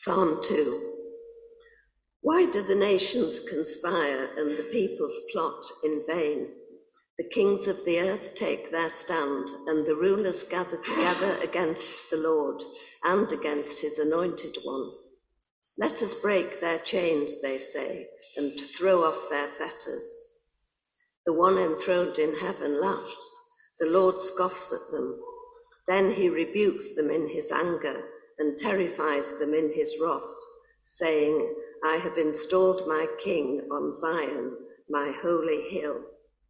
Psalm 2. Why do the nations conspire and the peoples plot in vain? The kings of the earth take their stand, and the rulers gather together against the Lord and against his anointed one. Let us break their chains, they say, and throw off their fetters. The one enthroned in heaven laughs. The Lord scoffs at them. Then he rebukes them in his anger and terrifies them in his wrath, saying, I have installed my king on Zion, my holy hill.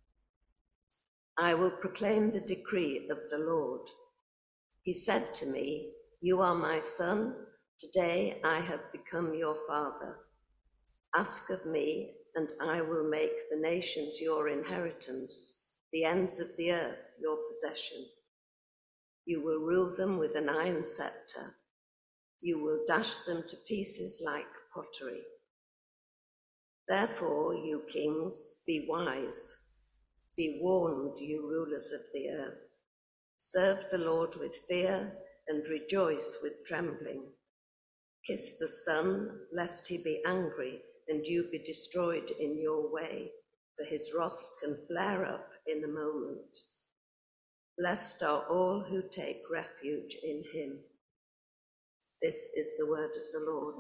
I will proclaim the decree of the Lord. He said to me, You are my son. Today I have become your father. Ask of me, and I will make the nations your inheritance, the ends of the earth your possession. You will rule them with an iron scepter. You will dash them to pieces like pottery. Therefore, you kings, be wise. Be warned, you rulers of the earth. Serve the Lord with fear and rejoice with trembling. Kiss the Son, lest he be angry and you be destroyed in your way, for his wrath can flare up in a moment. Blessed are all who take refuge in him. This is the word of the Lord.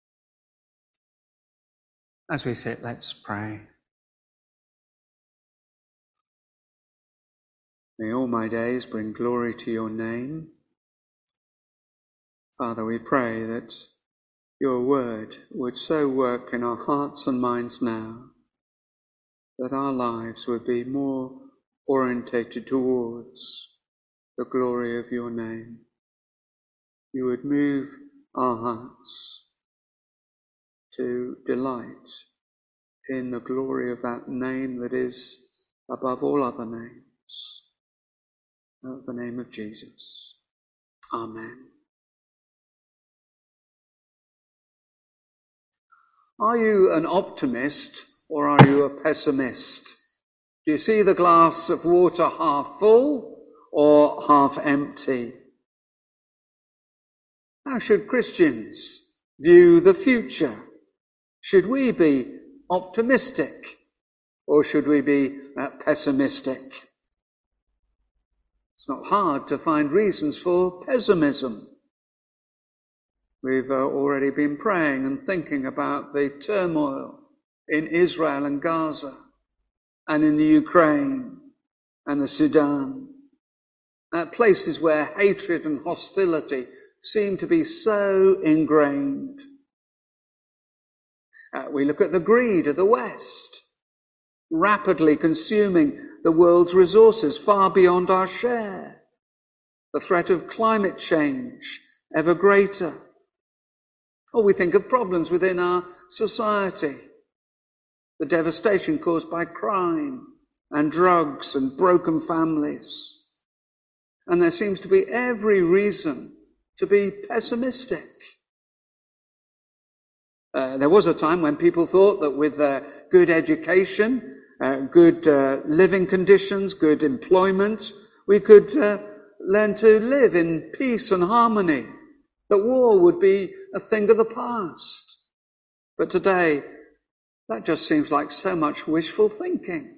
As we sit, let's pray. May all my days bring glory to your name. Father, we pray that your word would so work in our hearts and minds now that our lives would be more orientated towards the glory of your name. You would move our hearts to delight in the glory of that name that is above all other names. The name of Jesus. Amen. Are you an optimist or are you a pessimist? Do you see the glass of water half full or half empty? How should Christians view the future? Should we be optimistic or should we be pessimistic? It's not hard to find reasons for pessimism. We've already been praying and thinking about the turmoil in Israel and Gaza and in the Ukraine and the Sudan. Places where hatred and hostility seem to be so ingrained. We look at the greed of the West, rapidly consuming the world's resources far beyond our share. The threat of climate change ever greater. Or we think of problems within our society. The devastation caused by crime and drugs and broken families. And there seems to be every reason to be pessimistic. There was a time when people thought that with good education, good living conditions, good employment, we could learn to live in peace and harmony, that war would be a thing of the past. But today, that just seems like so much wishful thinking.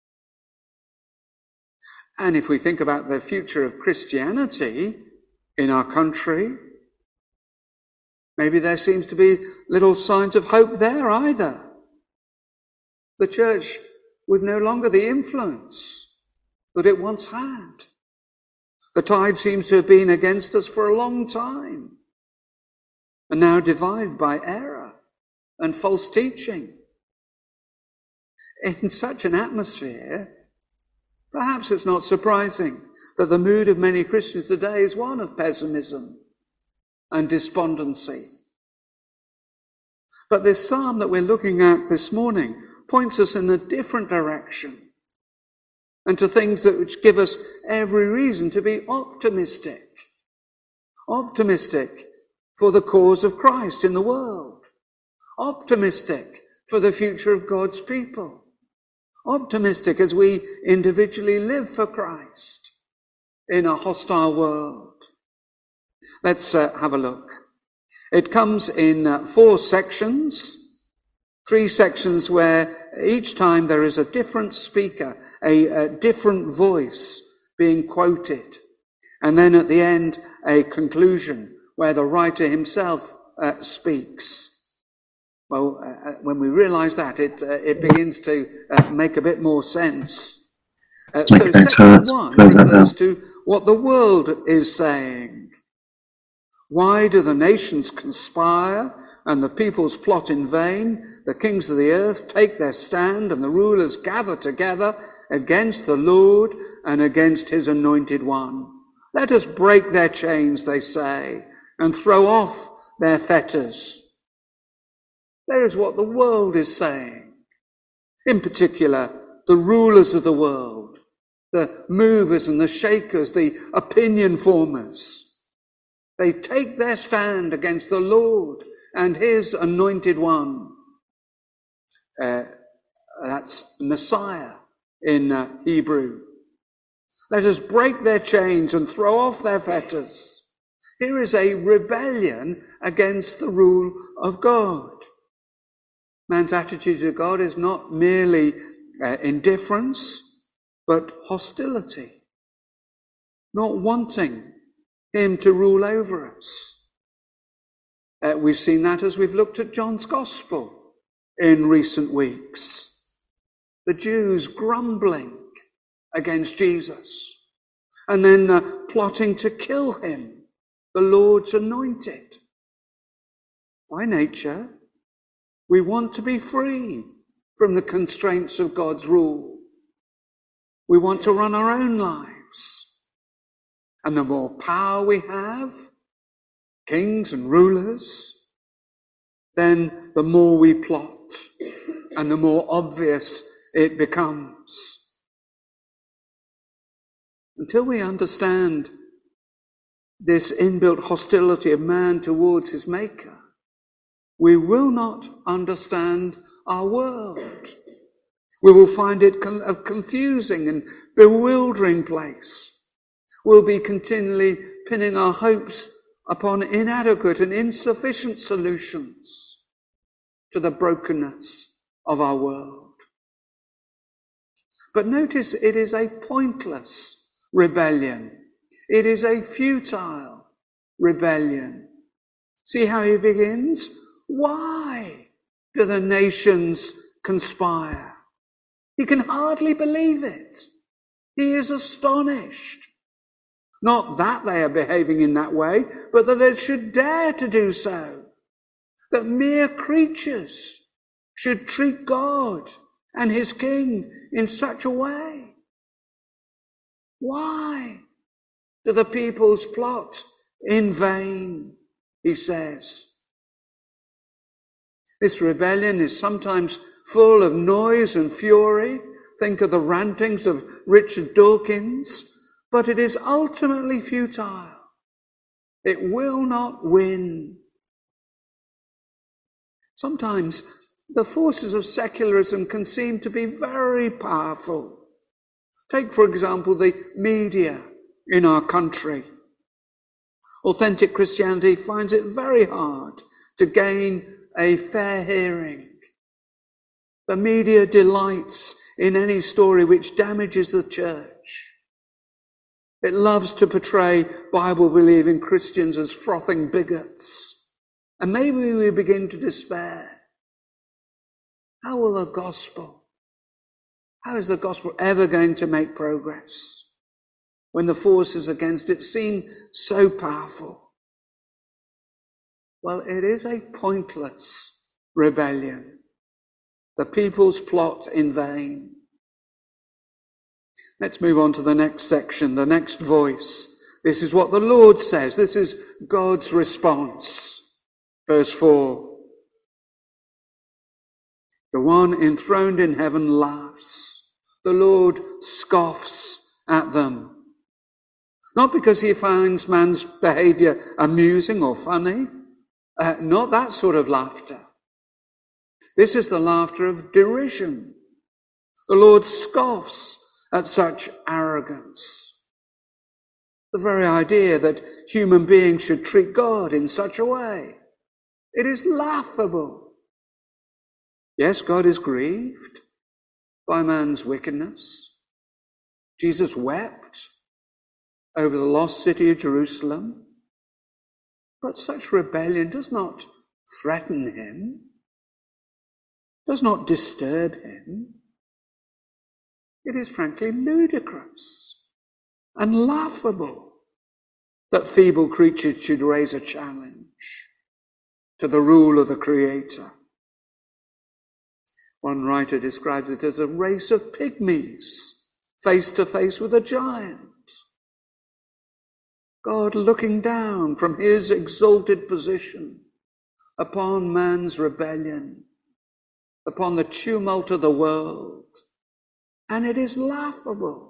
And if we think about the future of Christianity in our country, maybe there seems to be little signs of hope there either. The church with no longer the influence that it once had. The tide seems to have been against us for a long time, and now divided by error and false teaching. In such an atmosphere, perhaps it's not surprising that the mood of many Christians today is one of pessimism and despondency. But this psalm that we're looking at this morning points us in a different direction and to things that which give us every reason to be optimistic. Optimistic for the cause of Christ in the world. Optimistic for the future of God's people. Optimistic as we individually live for Christ in a hostile world. Let's have a look. It comes in 4 sections, 3 sections where each time there is a different speaker, a different voice being quoted. And then at the end, a conclusion where the writer himself speaks. Well, when we realise that, it begins to make a bit more sense. So section 1 refers to what the world is saying. Why do the nations conspire and the peoples plot in vain? The kings of the earth take their stand and the rulers gather together against the Lord and against his anointed one. Let us break their chains, they say, and throw off their fetters. There is what the world is saying. In particular, the rulers of the world, the movers and the shakers, the opinion formers. They take their stand against the Lord and his anointed one. That's Messiah in Hebrew. Let us break their chains and throw off their fetters. Here is a rebellion against the rule of God. Man's attitude to God is not merely indifference, but hostility, not wanting him to rule over us. We've seen that as we've looked at John's Gospel in recent weeks. The Jews grumbling against Jesus and then plotting to kill him, the Lord's anointed. By nature, we want to be free from the constraints of God's rule. We want to run our own lives. And the more power we have, kings and rulers, then the more we plot and the more obvious it becomes. Until we understand this inbuilt hostility of man towards his maker, we will not understand our world. We will find it a confusing and bewildering place. We'll be continually pinning our hopes upon inadequate and insufficient solutions to the brokenness of our world. But notice it is a pointless rebellion. It is a futile rebellion. See how he begins? Why do the nations conspire? He can hardly believe it. He is astonished. Not that they are behaving in that way, but that they should dare to do so. That mere creatures should treat God and his king in such a way. Why do the peoples plot in vain, he says. This rebellion is sometimes full of noise and fury. Think of the rantings of Richard Dawkins. But it is ultimately futile. It will not win. Sometimes the forces of secularism can seem to be very powerful. Take, for example, the media in our country. Authentic Christianity finds it very hard to gain a fair hearing. The media delights in any story which damages the church. It loves to portray Bible-believing Christians as frothing bigots. And maybe we begin to despair. How is the gospel ever going to make progress when the forces against it seem so powerful? Well, it is a pointless rebellion. The peoples plot in vain. Let's move on to the next section, the next voice. This is what the Lord says. This is God's response. Verse 4. The one enthroned in heaven laughs. The Lord scoffs at them. Not because he finds man's behavior amusing or funny. Not that sort of laughter. This is the laughter of derision. The Lord scoffs at such arrogance. The very idea that human beings should treat God in such a way. It is laughable. Yes, God is grieved by man's wickedness. Jesus wept over the lost city of Jerusalem. But such rebellion does not threaten him, does not disturb him. It is frankly ludicrous and laughable that feeble creatures should raise a challenge to the rule of the Creator. One writer describes it as a race of pygmies face to face with a giant. God looking down from his exalted position upon man's rebellion, upon the tumult of the world, and it is laughable.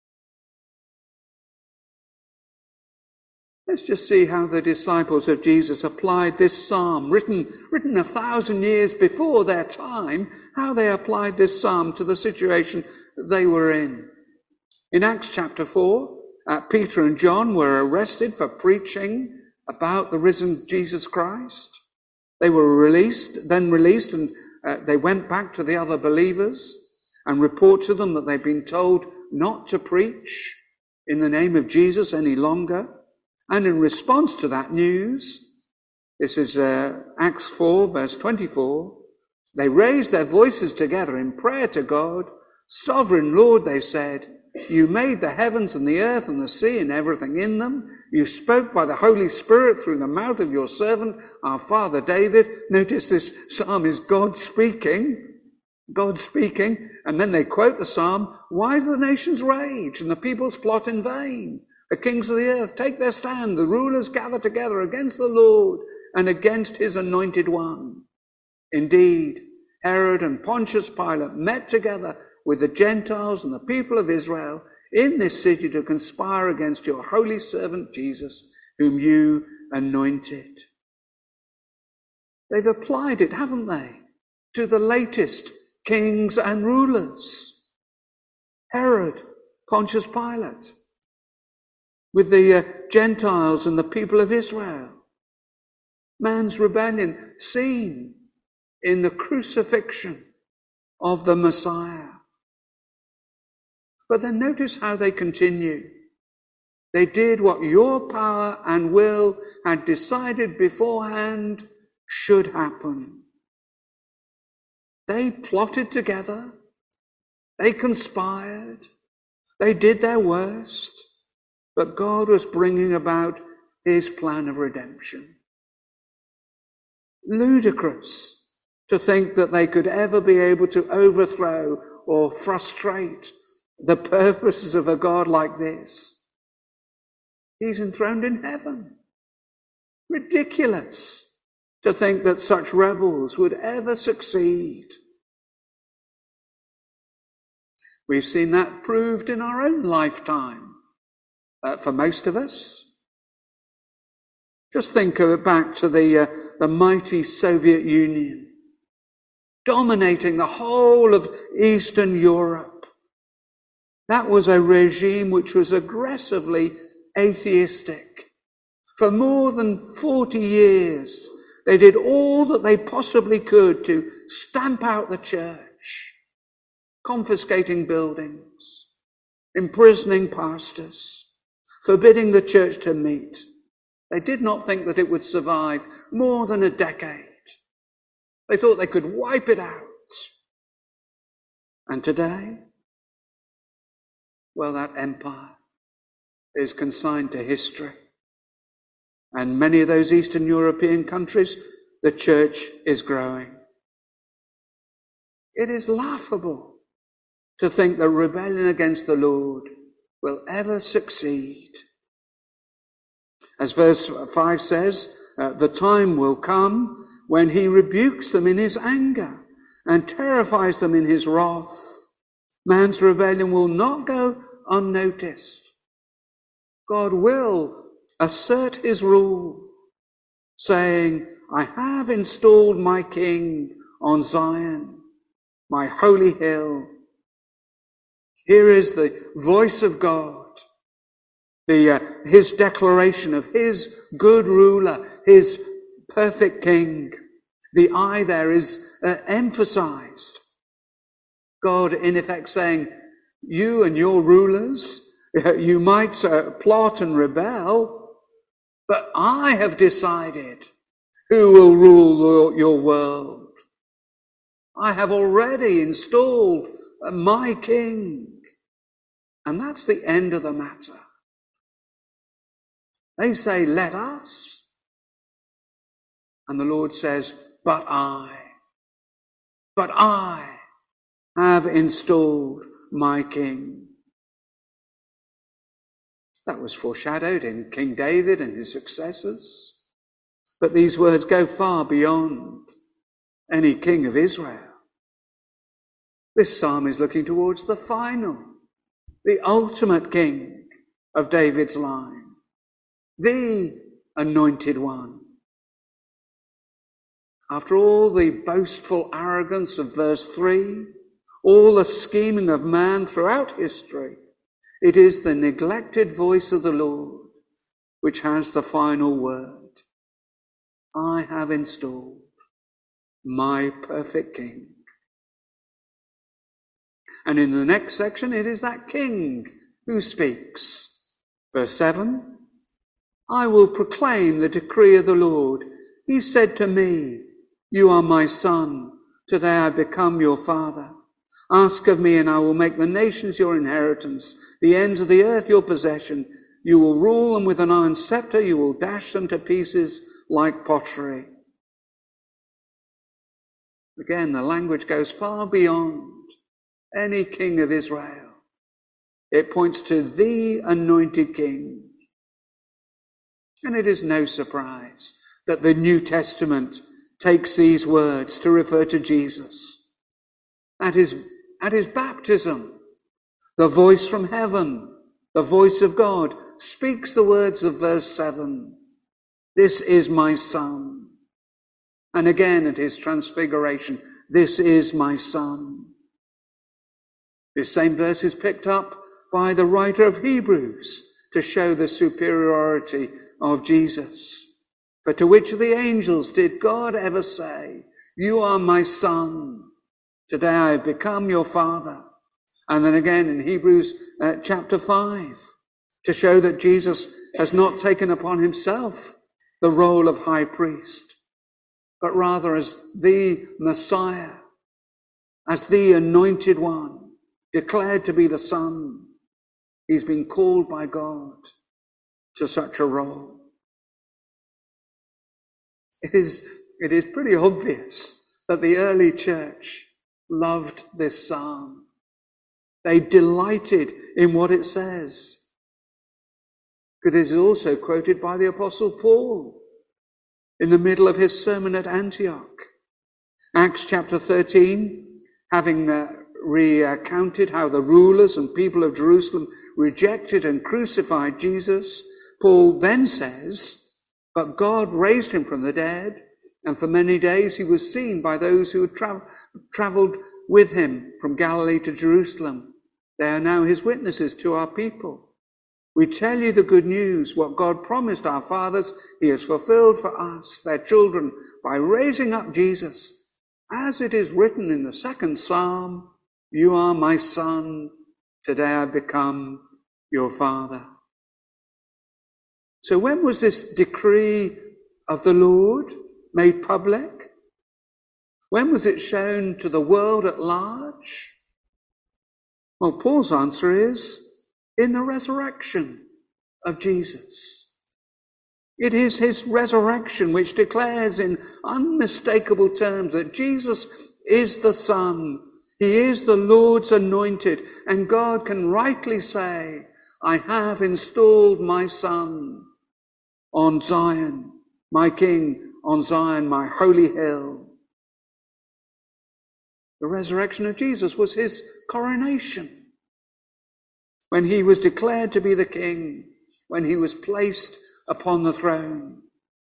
Let's just see how the disciples of Jesus applied this psalm, written 1,000 years before their time, how they applied this psalm to the situation they were in. In Acts chapter 4, Peter and John were arrested for preaching about the risen Jesus Christ. They were released, and they went back to the other believers and report to them that they'd been told not to preach in the name of Jesus any longer. And in response to that news, this is Acts 4, verse 24, they raised their voices together in prayer to God. Sovereign Lord, they said, you made the heavens and the earth and the sea and everything in them. You spoke by the Holy Spirit through the mouth of your servant, our father David. Notice this psalm is God speaking, and then they quote the psalm, why do the nations rage and the peoples plot in vain? The kings of the earth take their stand, the rulers gather together against the Lord and against his anointed one. Indeed, Herod and Pontius Pilate met together with the Gentiles and the people of Israel in this city to conspire against your holy servant Jesus, whom you anointed. They've applied it, haven't they, to the latest kings and rulers. Herod, Pontius Pilate, with the Gentiles and the people of Israel. Man's rebellion seen in the crucifixion of the Messiah. But then notice how they continue. They did what your power and will had decided beforehand should happen. They plotted together. They conspired. They did their worst. But God was bringing about his plan of redemption. Ludicrous to think that they could ever be able to overthrow or frustrate the purposes of a God like this. He's enthroned in heaven. Ridiculous to think that such rebels would ever succeed. We've seen that proved in our own lifetime. For most of us. Just think back to the mighty Soviet Union, dominating the whole of Eastern Europe. That was a regime which was aggressively atheistic. For more than 40 years, they did all that they possibly could to stamp out the church, confiscating buildings, imprisoning pastors, forbidding the church to meet. They did not think that it would survive more than a decade. They thought they could wipe it out. And today, well, that empire is consigned to history. And many of those Eastern European countries, the church is growing. It is laughable to think that rebellion against the Lord will ever succeed. As verse 5 says, the time will come when he rebukes them in his anger and terrifies them in his wrath. Man's rebellion will not go unnoticed. God will assert his rule, saying, I have installed my king on Zion, my holy hill. Here is the voice of God, his declaration of his good ruler, his perfect king. The I there is emphasized. God, in effect, saying, you and your rulers, you might plot and rebel, but I have decided who will rule your world. I have already installed my king. And that's the end of the matter. They say, let us. And the Lord says, but I have installed my king. That was foreshadowed in King David and his successors. But these words go far beyond any king of Israel. This psalm is looking towards the final, the ultimate king of David's line, the anointed one. After all the boastful arrogance of verse 3, all the scheming of man throughout history, it is the neglected voice of the Lord which has the final word. I have installed my perfect king. And in the next section, it is that king who speaks. Verse 7, I will proclaim the decree of the Lord. He said to me, you are my son. Today I become your father. Ask of me, and I will make the nations your inheritance, the ends of the earth your possession. You will rule them with an iron scepter. You will dash them to pieces like pottery. Again, the language goes far beyond any king of Israel. It points to the anointed king. And it is no surprise that the New Testament takes these words to refer to Jesus. At his baptism, the voice from heaven, the voice of God, speaks the words of verse 7. This is my son. And again at his transfiguration, this is my son. This same verse is picked up by the writer of Hebrews to show the superiority of Jesus. For to which of the angels did God ever say, you are my son, today I have become your father? And then again in Hebrews chapter 5, to show that Jesus has not taken upon himself the role of high priest, but rather as the Messiah, as the anointed one, declared to be the Son. He's been called by God to such a role. It is pretty obvious that the early church loved this psalm. They delighted in what it says. It is also quoted by the Apostle Paul in the middle of his sermon at Antioch. Acts chapter 13, having recounted how the rulers and people of Jerusalem rejected and crucified Jesus, Paul then says, but God raised him from the dead, and for many days he was seen by those who had traveled with him from Galilee to Jerusalem. They are now his witnesses to our people. We tell you the good news, what God promised our fathers, he has fulfilled for us, their children, by raising up Jesus. As it is written in the second Psalm, you are my son, today I become your father. So when was this decree of the Lord made public? When was it shown to the world at large? Well, Paul's answer is in the resurrection of Jesus. It is his resurrection which declares in unmistakable terms that Jesus is the Son. He is the Lord's anointed, and God can rightly say, I have installed my Son on Zion, my King on Zion, my holy hill. The resurrection of Jesus was his coronation. When he was declared to be the King, when he was placed upon the throne.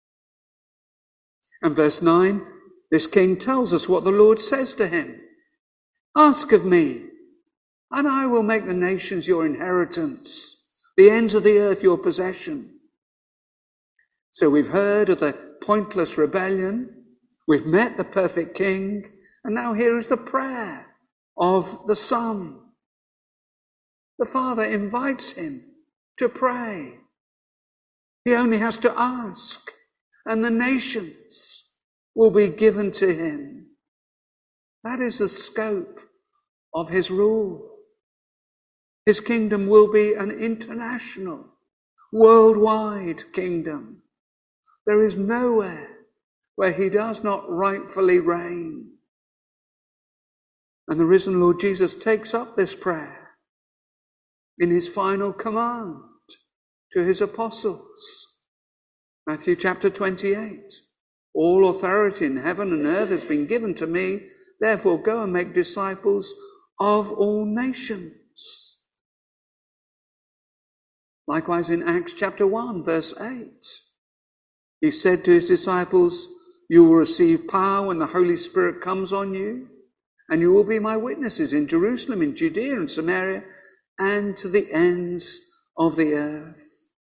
And verse 9, this King tells us what the Lord says to him. Ask of me, and I will make the nations your inheritance, the ends of the earth your possession. So we've heard of the pointless rebellion. We've met the perfect King. And now here is the prayer of the Son. The Father invites him to pray. He only has to ask, and the nations will be given to him. That is the scope of his rule. His kingdom will be an international, worldwide kingdom. There is nowhere where he does not rightfully reign. And the risen Lord Jesus takes up this prayer in his final command to his apostles. Matthew chapter 28. All authority in heaven and earth has been given to me. Therefore go and make disciples of all nations. Likewise in Acts chapter 1 verse 8. He said to his disciples, you will receive power when the Holy Spirit comes on you, and you will be my witnesses in Jerusalem, in Judea and Samaria, and to the ends of the earth.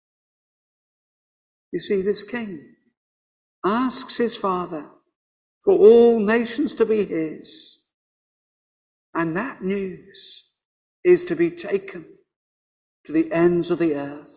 You see, this king asks his Father for all nations to be his, and that news is to be taken to the ends of the earth.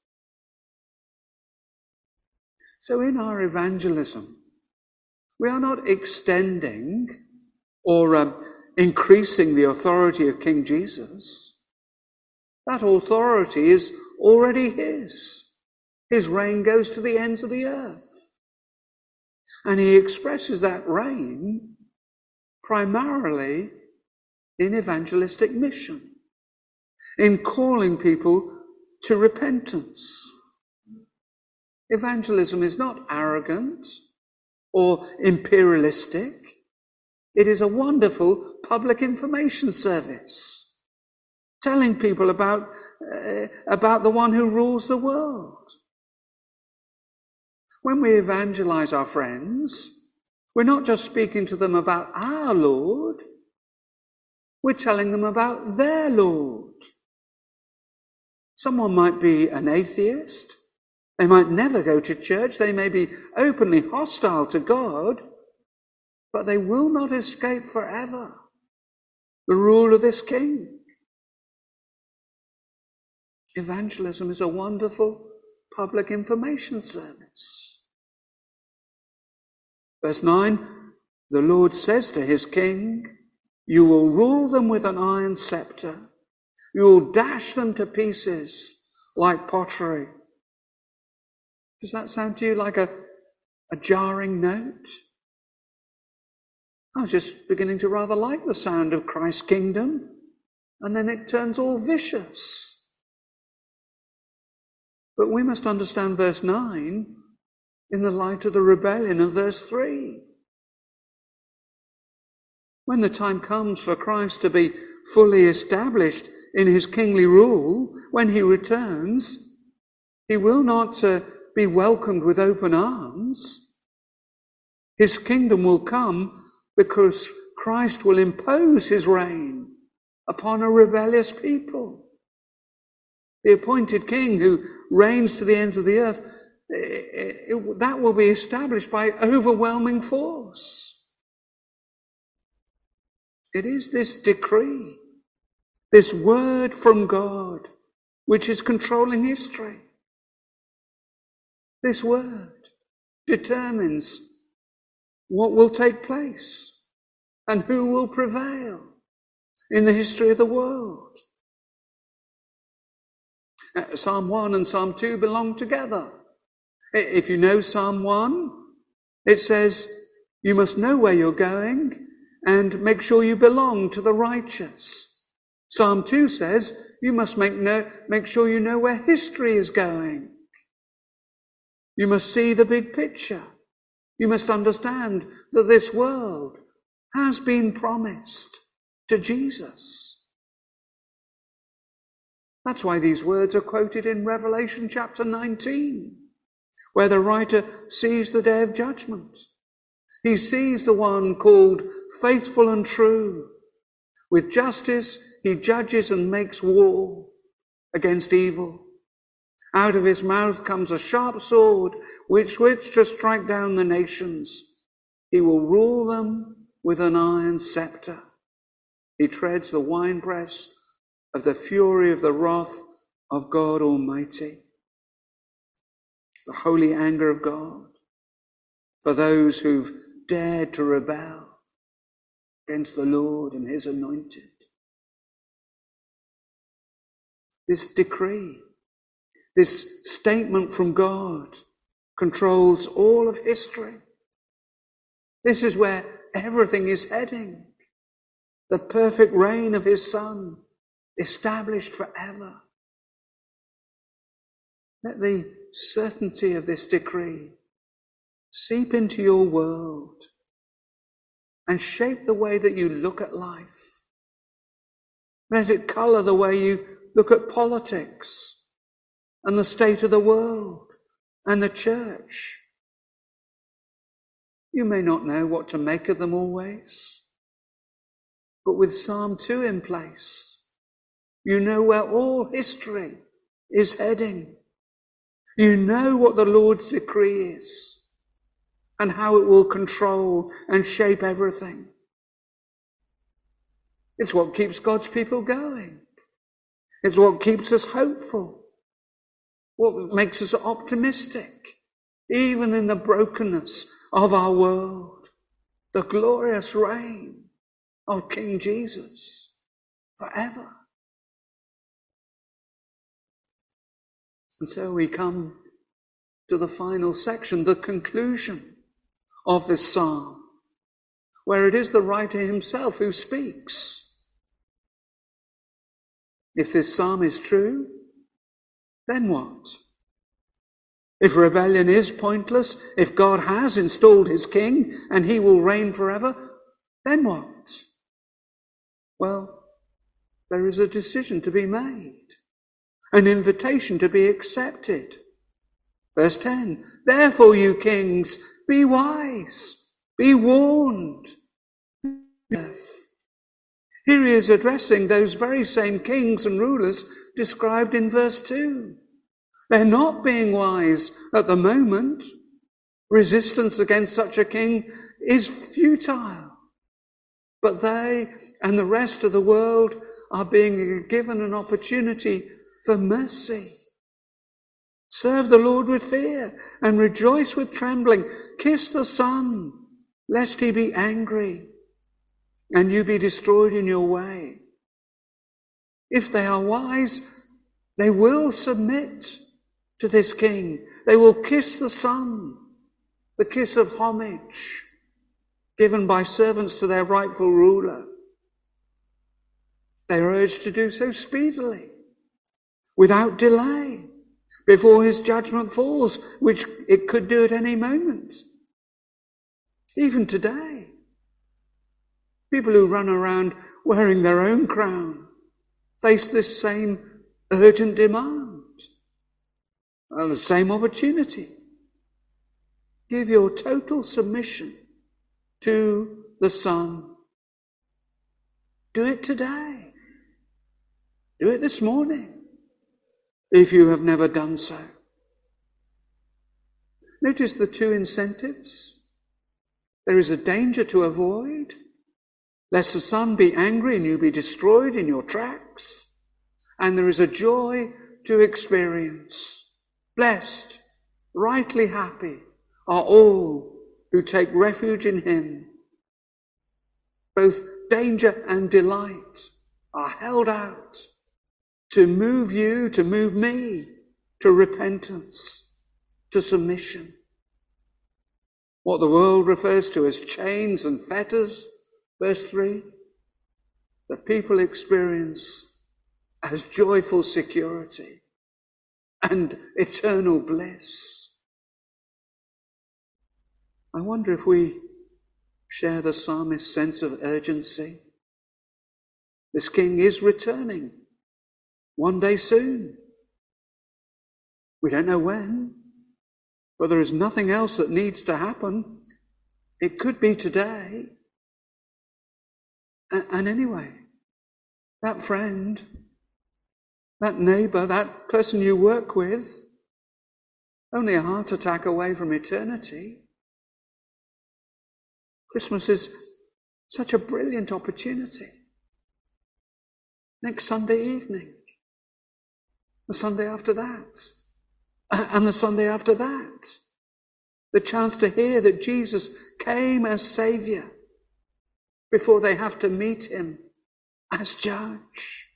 So in our evangelism, we are not extending or increasing the authority of King Jesus. That authority is already his. His reign goes to the ends of the earth. And he expresses that reign primarily in evangelistic mission, in calling people to repentance. Evangelism is not arrogant or imperialistic. It is a wonderful public information service, telling people about the one who rules the world. When we evangelize our friends, we're not just speaking to them about our Lord, we're telling them about their Lord. Someone might be an atheist, they might never go to church, they may be openly hostile to God, but they will not escape forever the rule of this king. Evangelism is a wonderful public information service. Verse 9, the Lord says to his king, you will rule them with an iron scepter. You will dash them to pieces like pottery. Does that sound to you like a jarring note? I was just beginning to rather like the sound of Christ's kingdom, and then it turns all vicious. But we must understand verse 9 in the light of the rebellion of verse 3. When the time comes for Christ to be fully established in his kingly rule, when he returns, he will not be welcomed with open arms. His kingdom will come because Christ will impose his reign upon a rebellious people. The appointed king who reigns to the ends of the earth, that will be established by overwhelming force. It is this decree, this word from God, which is controlling history. This word determines what will take place and who will prevail in the history of the world. Psalm 1 and Psalm 2 belong together. If you know Psalm 1, it says, you must know where you're going and make sure you belong to the righteous. Psalm 2 says, you must make sure you know where history is going. You must see the big picture. You must understand that this world has been promised to Jesus. That's why these words are quoted in Revelation chapter 19, where the writer sees the day of judgment. He sees the one called faithful and true. With justice, he judges and makes war against evil. Out of his mouth comes a sharp sword which to strike down the nations. He will rule them with an iron scepter. He treads the winepress of the fury of the wrath of God Almighty. The holy anger of God for those who've dared to rebel against the Lord and his anointed. This decree, this statement from God, controls all of history. This is where everything is heading. The perfect reign of his Son, established forever. Let the certainty of this decree seep into your world and shape the way that you look at life. Let it colour the way you look at politics and the state of the world and the church. You may not know what to make of them always, but with Psalm 2 in place, you know where all history is heading. You know what the Lord's decree is and how it will control and shape everything. It's what keeps God's people going. It's what keeps us hopeful, what makes us optimistic, even in the brokenness of our world, the glorious reign of King Jesus forever. And so we come to the final section, the conclusion of this psalm, where it is the writer himself who speaks. If this psalm is true, then what? If rebellion is pointless, if God has installed his king and he will reign forever, then what? Well, there is a decision to be made, an invitation to be accepted. Verse 10, therefore you kings, be wise, be warned. Here he is addressing those very same kings and rulers described in verse 2. They're not being wise at the moment. Resistance against such a king is futile. But they and the rest of the world are being given an opportunity for mercy. Serve the Lord with fear and rejoice with trembling. Kiss the Son, lest he be angry and you be destroyed in your way. If they are wise, they will submit to this king. They will kiss the Son, the kiss of homage given by servants to their rightful ruler. They are urged to do so speedily, without delay, before his judgment falls, which it could do at any moment. Even today, people who run around wearing their own crown face this same urgent demand, the same opportunity. Give your total submission to the Son. Do it today. Do it this morning, if you have never done so. Notice the two incentives. There is a danger to avoid, lest the Son be angry and you be destroyed in your tracks. And there is a joy to experience. Blessed, rightly happy are all who take refuge in him. Both danger and delight are held out to move you, to move me, to repentance, to submission. What the world refers to as chains and fetters, verse 3, the people experience as joyful security and eternal bliss. I wonder if we share the psalmist's sense of urgency. This king is returning one day soon. We don't know when, but there is nothing else that needs to happen. It could be today. And anyway, that friend, that neighbour, that person you work with, only a heart attack away from eternity. Christmas is such a brilliant opportunity. Next Sunday evening, the Sunday after that, and the Sunday after that, the chance to hear that Jesus came as Saviour before they have to meet him as Judge.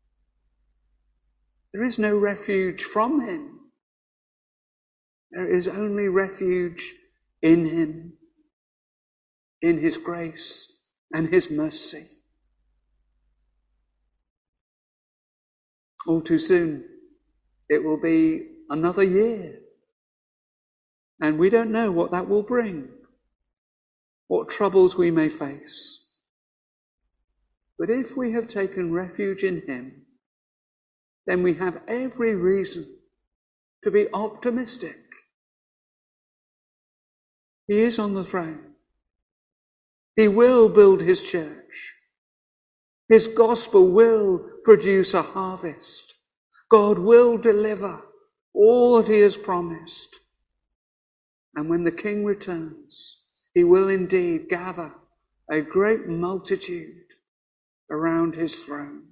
There is no refuge from him. There is only refuge in him, in his grace and his mercy. All too soon, it will be another year. And we don't know what that will bring, what troubles we may face. But if we have taken refuge in him, then we have every reason to be optimistic. He is on the throne. He will build his church. His gospel will produce a harvest. God will deliver all that he has promised. And when the King returns, he will indeed gather a great multitude around his throne.